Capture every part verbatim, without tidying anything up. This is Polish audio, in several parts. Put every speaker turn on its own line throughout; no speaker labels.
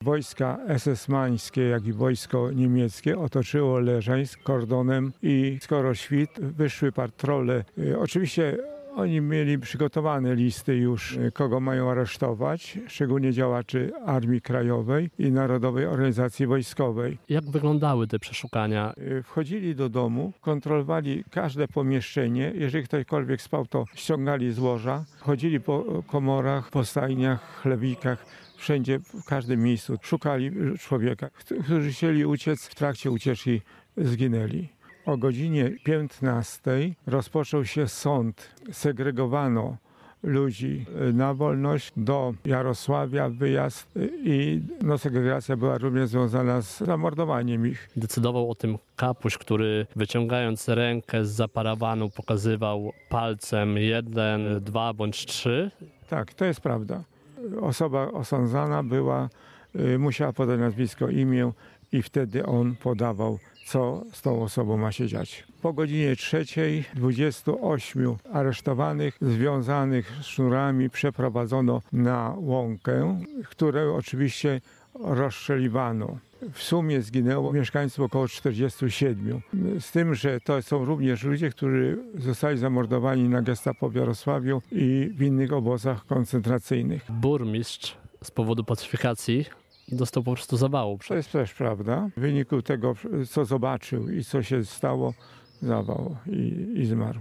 Wojska esesmańskie, jak i wojsko niemieckie otoczyło Leżańsk kordonem i skoro świt, wyszły patrole. Oczywiście oni mieli przygotowane listy już, kogo mają aresztować, szczególnie działaczy Armii Krajowej i Narodowej Organizacji Wojskowej.
Jak wyglądały te przeszukania?
Wchodzili do domu, kontrolowali każde pomieszczenie. Jeżeli ktośkolwiek spał, to ściągali z łoża. Chodzili po komorach, po stajniach, chlewikach. Wszędzie, w każdym miejscu szukali człowieka, którzy chcieli uciec. W trakcie ucieczki zginęli. O godzinie piętnastej rozpoczął się sąd. Segregowano ludzi na wolność do Jarosławia, wyjazd i no, segregacja była również związana z zamordowaniem ich.
Decydował o tym kapuś, który wyciągając rękę z zaparawanu pokazywał palcem jeden, dwa bądź trzy.
Tak, to jest prawda. Osoba osądzana była, y, musiała podać nazwisko, imię i wtedy on podawał, co z tą osobą ma się dziać. Po godzinie trzeciej dwudziestu ośmiu aresztowanych, związanych sznurami przeprowadzono na łąkę, które oczywiście rozstrzeliwano. W sumie zginęło mieszkańców około czterdziestu siedmiu. Z tym, że to są również ludzie, którzy zostali zamordowani na gestapo w Jarosławiu i w innych obozach koncentracyjnych.
Burmistrz z powodu pacyfikacji dostał po prostu zawału.
To jest też prawda. W wyniku tego, co zobaczył i co się stało, zawał i, i zmarł.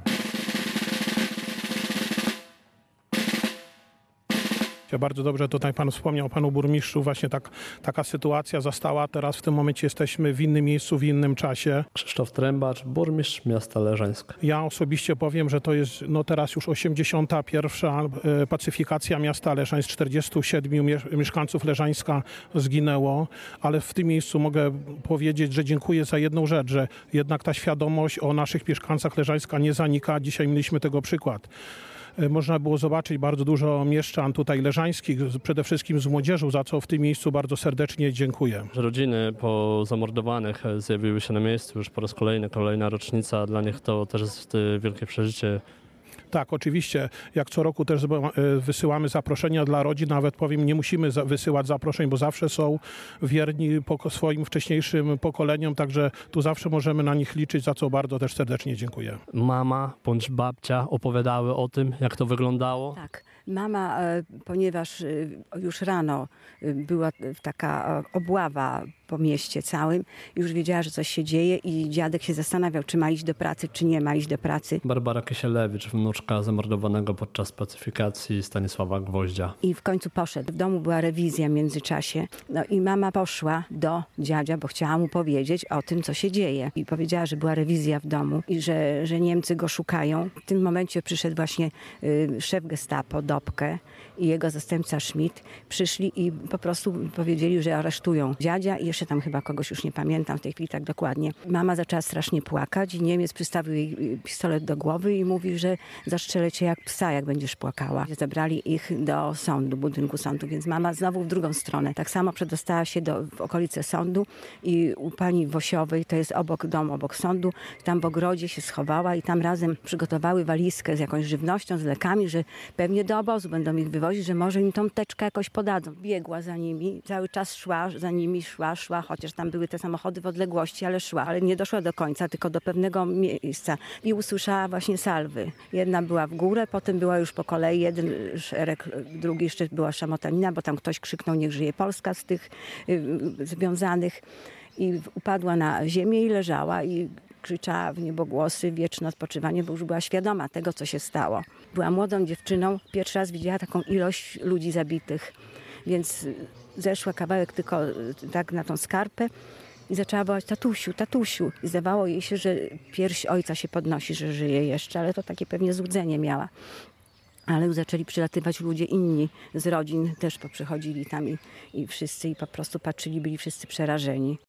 Bardzo dobrze tutaj pan wspomniał, panu burmistrzu, właśnie tak, taka sytuacja zastała. Teraz w tym momencie jesteśmy w innym miejscu, w innym czasie.
Krzysztof Trębacz, burmistrz miasta Leżańsk.
Ja osobiście powiem, że to jest no teraz już osiemdziesiąta pierwsza pacyfikacja miasta Leżańsk. czterdziestu siedmiu mieszkańców Leżańska zginęło, ale w tym miejscu mogę powiedzieć, że dziękuję za jedną rzecz, że jednak ta świadomość o naszych mieszkańcach Leżańska nie zanika. Dzisiaj mieliśmy tego przykład. Można było zobaczyć bardzo dużo mieszczan tutaj leżańskich, przede wszystkim z młodzieżą, za co w tym miejscu bardzo serdecznie dziękuję.
Rodziny po zamordowanych zjawiły się na miejscu już po raz kolejny, kolejna rocznica. Dla nich to też jest wielkie przeżycie.
Tak, oczywiście. Jak co roku też wysyłamy zaproszenia dla rodzin. Nawet powiem, nie musimy wysyłać zaproszeń, bo zawsze są wierni swoim wcześniejszym pokoleniom, także tu zawsze możemy na nich liczyć, za co bardzo też serdecznie dziękuję.
Mama bądź babcia opowiadały o tym, jak to wyglądało?
Tak. Mama, ponieważ już rano była taka obława po mieście całym, już wiedziała, że coś się dzieje i dziadek się zastanawiał, czy ma iść do pracy, czy nie ma iść do pracy.
Barbara Kisielewicz, wnuczka zamordowanego podczas pacyfikacji Stanisława Gwoździa.
I w końcu poszedł. W domu była rewizja w międzyczasie. No i mama poszła do dziadzia, bo chciała mu powiedzieć o tym, co się dzieje. I powiedziała, że była rewizja w domu i że, że Niemcy go szukają. W tym momencie przyszedł właśnie y, szef gestapo, Dobke, i jego zastępca Schmidt. Przyszli i po prostu powiedzieli, że aresztują dziadzia i jeszcze tam chyba kogoś, już nie pamiętam w tej chwili tak dokładnie. Mama zaczęła strasznie płakać i Niemiec przystawił jej pistolet do głowy i mówi, że zastrzelę cię jak psa, jak będziesz płakała. Zabrali ich do sądu, budynku sądu, więc mama znowu w drugą stronę. Tak samo przedostała się do, w okolice sądu i u pani Wosiowej, to jest obok dom, obok sądu, tam w ogrodzie się schowała i tam razem przygotowały walizkę z jakąś żywnością, z lekami, że pewnie do obozu będą ich wywozić, że może im tą teczkę jakoś podadzą. Biegła za nimi, cały czas szła, za nimi szła, szła, chociaż tam były te samochody w odległości, ale szła, ale nie doszła do końca, tylko do pewnego miejsca i usłyszała właśnie salwy. Jedna była w górę, potem była już po kolei, jeden szereg, drugi jeszcze była szamotanina, bo tam ktoś krzyknął, niech żyje Polska z tych y, związanych i upadła na ziemię i leżała i krzyczała w niebogłosy, wieczne odpoczywanie, bo już była świadoma tego, co się stało. Była młodą dziewczyną, pierwszy raz widziała taką ilość ludzi zabitych, więc zeszła kawałek tylko tak na tą skarpę i zaczęła wołać tatusiu, tatusiu. I zdawało jej się, że pierś ojca się podnosi, że żyje jeszcze, ale to takie pewnie złudzenie miała. Ale już zaczęli przylatywać ludzie inni z rodzin, też poprzychodzili tam i, i wszyscy i po prostu patrzyli, byli wszyscy przerażeni.